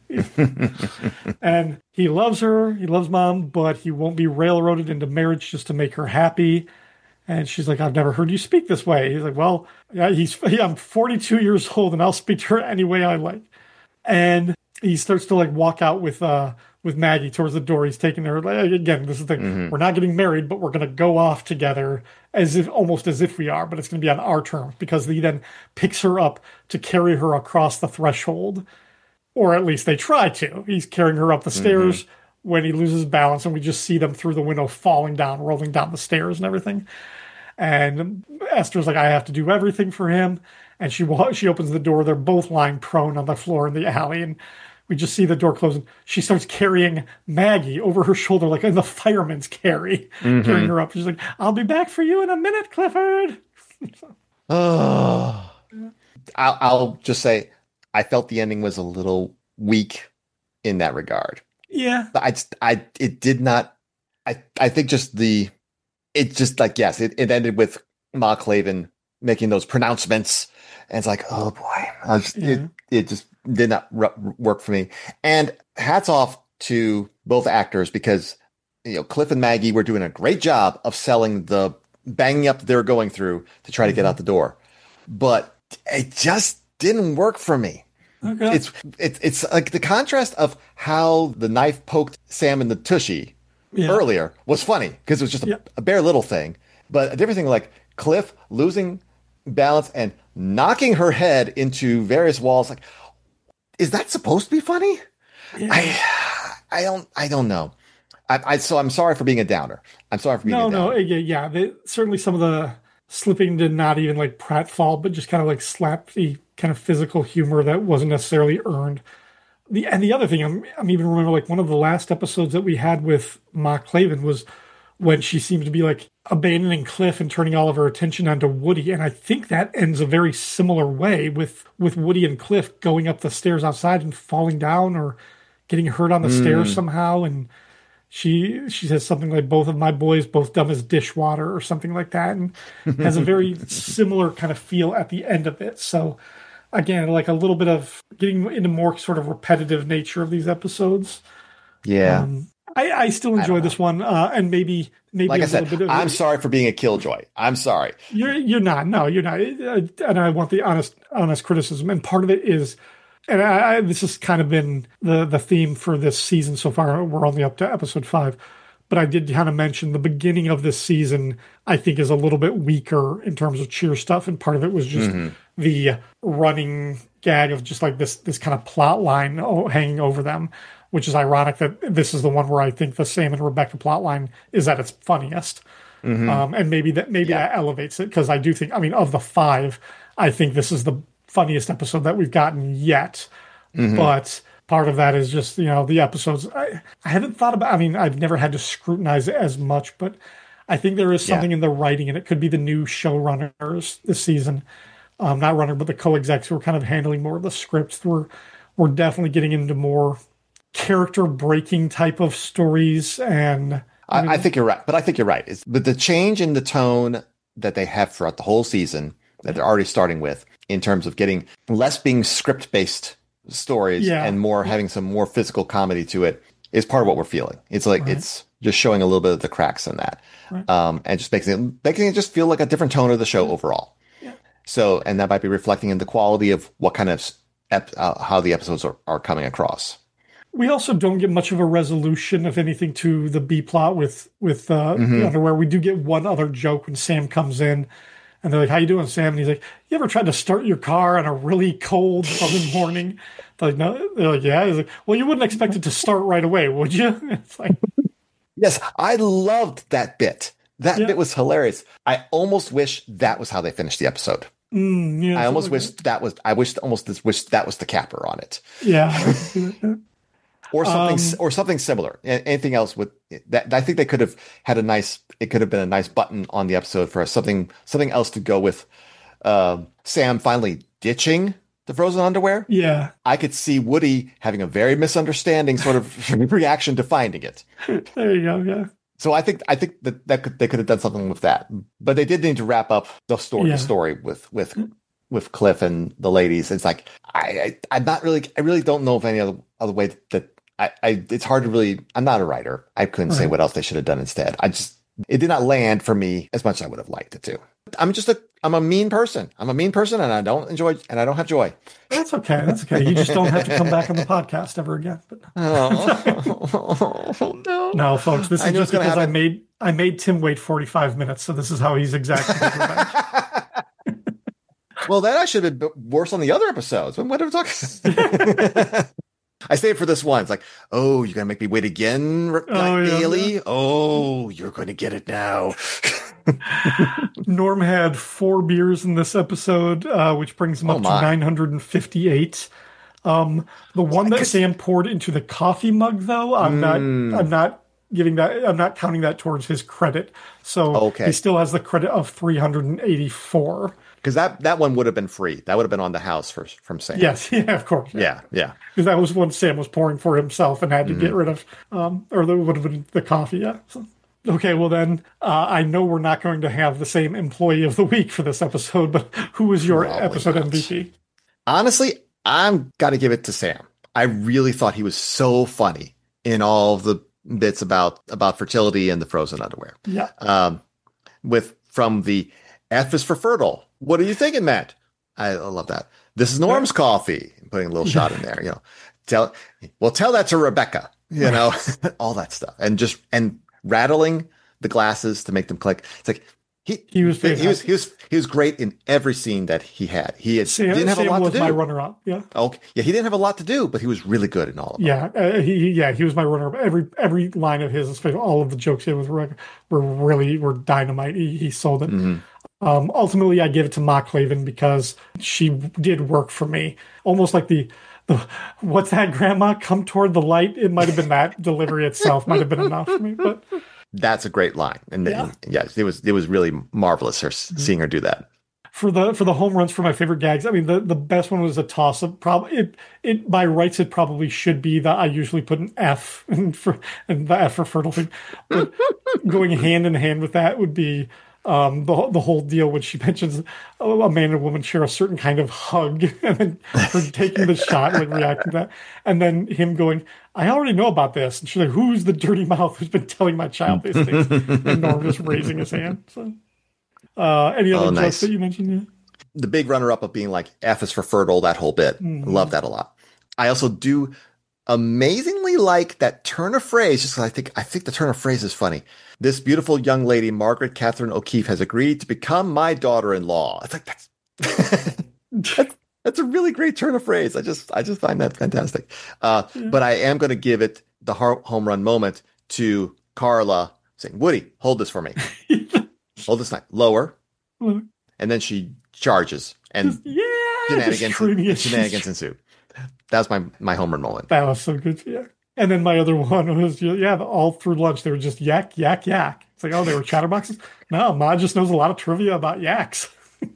And he loves her. He loves Mom, but he won't be railroaded into marriage just to make her happy. And she's like, "I've never heard you speak this way." He's like, "Well, yeah, he's yeah, I'm forty-two years old and I'll speak to her any way I like." And he starts to like walk out with uh with Maggie towards the door. He's taking her, like, again, this is the thing. Mm-hmm. We're not getting married, but we're going to go off together as if almost as if we are, but it's going to be on our terms, because he then picks her up to carry her across the threshold, or at least they try to. He's carrying her up the mm-hmm. stairs when he loses balance, and we just see them through the window falling down, rolling down the stairs and everything. And Esther's like, "I have to do everything for him." And she she opens the door. They're both lying prone on the floor in the alley. And we just see the door closing. She starts carrying Maggie over her shoulder, like in the fireman's carry, mm-hmm. carrying her up. She's like, "I'll be back for you in a minute, Clifford." Oh, I'll, I'll just say, I felt the ending was a little weak in that regard. Yeah. I, I, it did not, I, I think just the, it just like, yes, it, it ended with Ma Clavin making those pronouncements. And it's like, oh boy, I just, yeah. it, it just did not r- work for me. And hats off to both actors, because, you know, Cliff and Maggie were doing a great job of selling the banging up that they were going through to try to get out the door. But it just didn't work for me. Okay. It's, it's, it's like the contrast of how the knife poked Sam in the tushy yeah. earlier was funny, because it was just a, yeah. a bare little thing. But a different thing, like Cliff losing balance and knocking her head into various walls. Like, is that supposed to be funny? Yeah. I, I don't, I don't know. I, I, so I'm sorry for being a downer. I'm sorry for being no, a downer. No, yeah, yeah. They, certainly some of the slipping did not even like pratfall, but just kind of like slap the kind of physical humor that wasn't necessarily earned. The and the other thing, I'm, I'm even remember like one of the last episodes that we had with Ma Clavin was when she seemed to be like abandoning Cliff and turning all of her attention onto Woody. And I think that ends a very similar way with, with Woody and Cliff going up the stairs outside and falling down or getting hurt on the mm. stairs somehow. And she she says something like, "Both of my boys, both dumb as dishwater," or something like that. And has a very similar kind of feel at the end of it. So again, like a little bit of getting into more sort of repetitive nature of these episodes. Yeah. Um, I, I still enjoy I this one, uh, and maybe maybe like a I said, little bit of, I'm sorry for being a killjoy. I'm sorry. You're you're not. No, you're not. And I want the honest honest criticism. And part of it is and I, I, this has kind of been the, the theme for this season so far. We're only up to episode five. But I did kind of mention the beginning of this season, I think, is a little bit weaker in terms of cheer stuff. And part of it was just mm-hmm. the running gag of just like this this kind of plot line hanging over them, which is ironic that this is the one where I think the Sam and Rebecca plot line is at its funniest. Mm-hmm. Um, and maybe that maybe yeah. that elevates it, because I do think, I mean, of the five, I think this is the funniest episode that we've gotten yet. Mm-hmm. But part of that is just, you know, the episodes. I, I haven't thought about, I mean, I've never had to scrutinize it as much, but I think there is something yeah. in the writing, and it could be the new showrunners this season. Um, not runner, but the co-execs who are kind of handling more of the scripts. We're, we're definitely getting into more character-breaking type of stories. And I, mean, I think you're right, but I think you're right. It's, but the change in the tone that they have throughout the whole season, that they're already starting with, in terms of getting less being script-based stories yeah. and more having some more physical comedy to it, is part of what we're feeling. It's like right. it's just showing a little bit of the cracks in that, right. um, and just making it making it just feel like a different tone of the show overall. Yeah. So, and that might be reflecting in the quality of what kind of ep- uh, how the episodes are, are coming across. We also don't get much of a resolution of anything to the B plot with with uh, mm-hmm. the underwear. We do get one other joke when Sam comes in. And they're like, "How you doing, Sam?" And he's like, "You ever tried to start your car on a really cold southern morning?" They're like, "No." They're like, "Yeah." He's like, "Well, you wouldn't expect it to start right away, would you?" It's like, yes, I loved that bit. That yeah. bit was hilarious. I almost wish that was how they finished the episode. Mm, yeah, I almost wish that was. I wish almost this, wish that was the capper on it. Yeah. Or something, um, or something similar. Anything else with that? I think they could have had a nice. It could have been a nice button on the episode for something, something else to go with. Uh, Sam finally ditching the frozen underwear. Yeah, I could see Woody having a very misunderstanding sort of reaction to finding it. There you go. Yeah. So I think I think that, that could, they could have done something with that, but they did need to wrap up the story. Yeah. The story with with. with Cliff and the ladies. It's like, I, I, I'm not really, I really don't know of any other, other way that I, I, it's hard to really, I'm not a writer. I couldn't right. say what else they should have done instead. I just, it did not land for me as much as I would have liked it to. I'm just a, I'm a mean person. I'm a mean person and I don't enjoy, and I don't have joy. That's okay. That's okay. You just don't have to come back on the podcast ever again. But oh, no. No, folks, this is just because happen. I made, I made Tim wait forty-five minutes. So this is how he's exactly back. Well, then I should have been worse on the other episodes. What are we talking? I saved for this one. It's like, oh, you're going to make me wait again, oh, yeah, Bailey? Yeah. Oh, you're going to get it now. Norm had four beers in this episode, uh, which brings him oh, up my. to nine hundred fifty-eight. Um, the one that Sam poured into the coffee mug, though, I'm mm. not, I'm not giving that, I'm not counting that towards his credit. So okay. he still has the credit of three hundred eighty-four. Because that, that one would have been free. That would have been on the house for, from Sam. Yes, yeah, of course. Yeah, yeah. Because that was one Sam was pouring for himself and had to mm-hmm. get rid of, um, or that would have been the coffee, yeah. So, okay, well then, uh, I know we're not going to have the same employee of the week for this episode, but who was your Probably episode not. M V P? Honestly, I'm got to give it to Sam. I really thought he was so funny in all of the bits about, about fertility and the frozen underwear. Yeah. Um, with, from the F is for fertile. What are you thinking, Matt? I love that. This is Norm's coffee. Putting a little shot in there, you know. Tell, well, tell that to Rebecca, you know, all that stuff, and just and rattling the glasses to make them click. It's like he he was he, he was he was he was great in every scene that he had. He had, Sam, didn't have Sam a lot was to do. My runner-up, yeah. Okay, yeah, he didn't have a lot to do, but he was really good in all of them. Yeah, uh, he yeah he was my runner-up. Every every line of his, especially all of the jokes he had with Rebecca, were really were dynamite. He, he sold it. Mm-hmm. Um, ultimately, I give it to Ma Clavin because she did work for me. Almost like the, the what's that, Grandma? Come toward the light. It might have been that delivery itself might have been enough for me. But that's a great line, and yeah, and, yes, it was it was really marvelous her mm-hmm. seeing her do that. For the for the home runs for my favorite gags, I mean the, the best one was a toss up. Probably it it by rights it probably should be that I usually put an F and for and the F for fertile thing, but going hand in hand with that would be. Um, the the whole deal when she mentions oh, a man and a woman share a certain kind of hug, and then her taking the shot, like reacting to that, and then him going, "I already know about this," and she's like, "Who's the dirty mouth who's been telling my child these things?" And Norm just raising his hand. So, uh, any other oh, nice. jokes that you mentioned? Yeah? The big runner up of being like F is for fertile, that whole bit, mm-hmm. love that a lot. I also do amazingly like that turn of phrase, just 'cause I think I think the turn of phrase is funny. This beautiful young lady, Margaret Catherine O'Keefe, has agreed to become my daughter-in-law. It's like that's that's, that's a really great turn of phrase. I just I just find that fantastic. Uh, yeah. But I am going to give it the home run moment to Carla saying, "Woody, hold this for me. Hold this knife lower," and then she charges and just, yeah, shenanigans, shenanigans ensue. That was my, my home run moment. That was so good. Yeah. And then my other one was, yeah, all through lunch, they were just yak, yak, yak. It's like, oh, they were chatterboxes? No, Ma just knows a lot of trivia about yaks.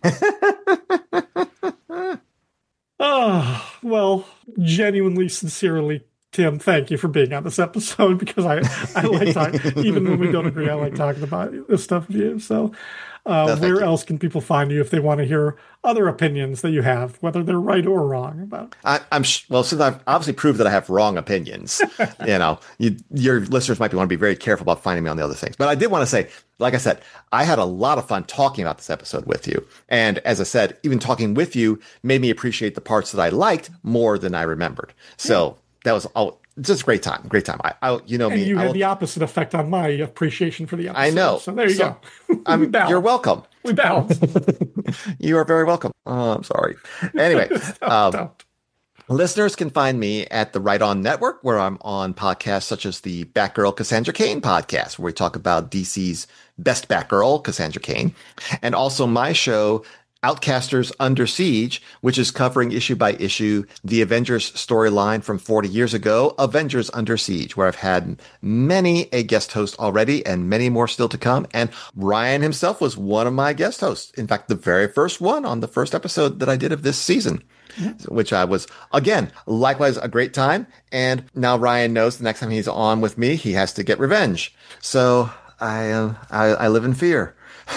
Oh, well, genuinely, sincerely, Tim, thank you for being on this episode because I, I like talking, even when we don't agree, I like talking about this stuff with you. So uh, no, where you. else can people find you if they want to hear other opinions that you have, whether they're right or wrong about? I, I'm well, since I've obviously proved that I have wrong opinions, you know, you, your listeners might want to be very careful about finding me on the other things. But I did want to say, like I said, I had a lot of fun talking about this episode with you. And as I said, even talking with you made me appreciate the parts that I liked more than I remembered. So yeah. That was all just a great time. Great time. I, I you know and me. You I had will, the opposite effect on my appreciation for the episode. I know. So there you so, go. I'm, you're welcome. We balance. You are very welcome. Oh, I'm sorry. Anyway, don't, um, don't. Listeners can find me at the Right On Network, where I'm on podcasts such as the Batgirl Cassandra Cain podcast, where we talk about D C's best Batgirl, Cassandra Cain, and also my show, Outcasters Under Siege, which is covering issue by issue the Avengers storyline from forty years ago, Avengers Under Siege, where I've had many a guest host already and many more still to come. And Ryan himself was one of my guest hosts. In fact, the very first one on the first episode that I did of this season, yeah. Which I was, again, likewise a great time. And now Ryan knows the next time he's on with me, he has to get revenge. So I, uh, I, I live in fear.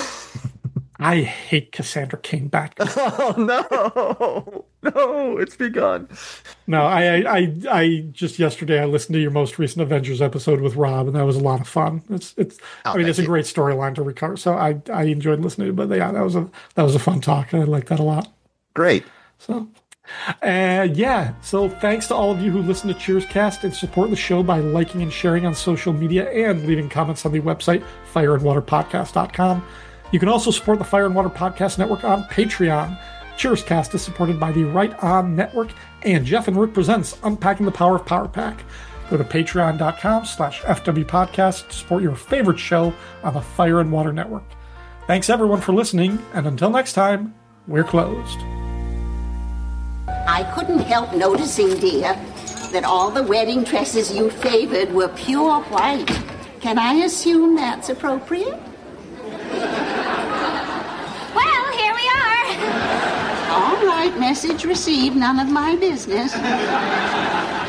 I hate Cassandra Cain Batgirl. Oh no, no, it's begun. No, I, I, I just yesterday I listened to your most recent Avengers episode with Rob, and that was a lot of fun. It's, it's. Oh, I mean, it's you. a great storyline to recover. So I, I enjoyed listening to it. But yeah, that was a, that was a fun talk. I liked that a lot. Great. So, uh, yeah. So thanks to all of you who listen to Cheerscast and support the show by liking and sharing on social media and leaving comments on the website fire and water podcast dot com. You can also support the Fire and Water Podcast Network on Patreon. Cheerscast is supported by the Right On Network and Jeff and Rick Presents Unpacking the Power of Power Pack. Go to patreon dot com slash F W podcast to support your favorite show on the Fire and Water Network. Thanks everyone for listening, and until next time, we're closed. I couldn't help noticing, dear, that all the wedding dresses you favored were pure white. Can I assume that's appropriate? Well, here we are. All right, message received. None of my business.